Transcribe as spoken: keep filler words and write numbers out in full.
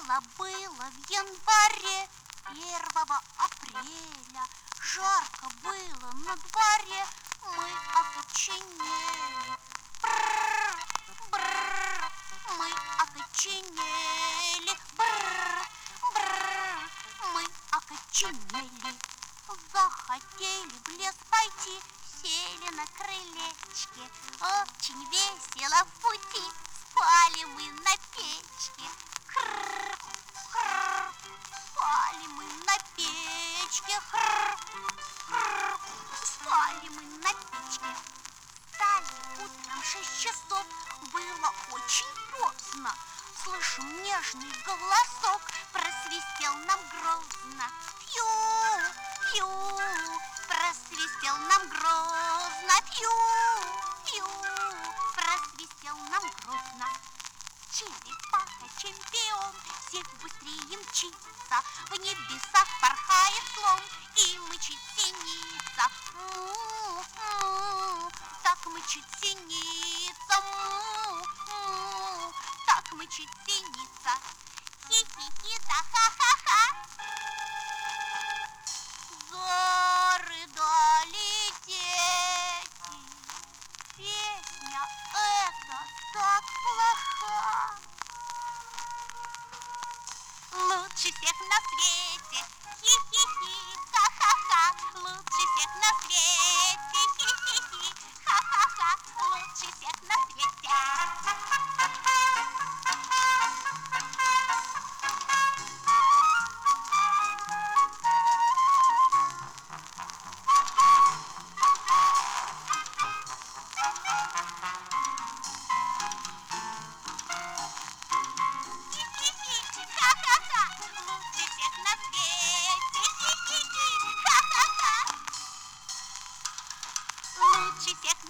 было в январе, первого апреля. Жарко было на дворе, мы окоченели. Бррр, бррр, мы окоченели. Бррр, бррр, мы окоченели. Захотели в лес пойти, сели на крылечке. Очень весело в пути, спали мы на печке. Хрррр, хрррр, спали мы на печке. Хрррр, хрррр, спали мы на печке. Встали утром шесть часов, было очень поздно. Слышим, нежный голосок просвистел нам грозно. Пью, пью, просвистел нам грозно. Пью, пью, просвистел нам грозно. Черепаха-чемпион всех быстрее мчится, в небесах порхает слон и мычит синица. Му-му, так мычит синица. Му-му, так мычит синица. Хи-хи-хи, да ха-ха-ха. Зарыдали дети. Песня эта так плоха. Лучше всех на свете, хи-хи-хи, ха-ха-ха. Лучше всех на свете, хи-хи-хи, ха-ха-ха. Лучше всех на свете. Лучше всех